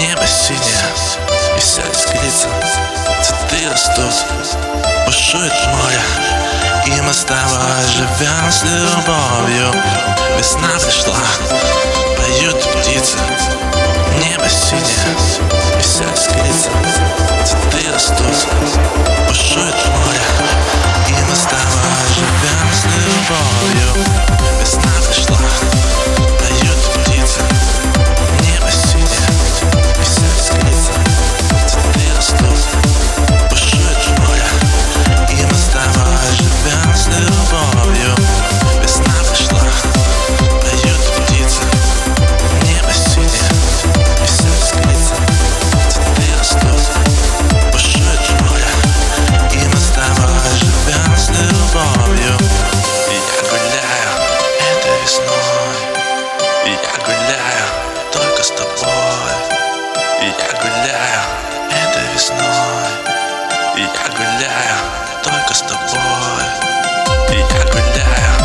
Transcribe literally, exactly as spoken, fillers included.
Небо синее, и вся искрится, цветы растут, бушует море, и мы с тобой живем с любовью. Весна пришла, поют птицы. Небо синее, и вся искрится, цветы растут, бушует море, и мы с тобой живем с любовью. Весна пришла, поют птицы. Небо синее, и вся искрится, цветы растут, бушует море, и мы с тобой живем с любовью. Весна пришла, поют птицы. Небо синее, и вся искрится, цветы растут, бушует море, и мы с тобой живем с любовью. И я гуляю этой весной, и я гуляю только с тобой. И я гуляю этой весной, и я гуляю только с тобой. И я гуляю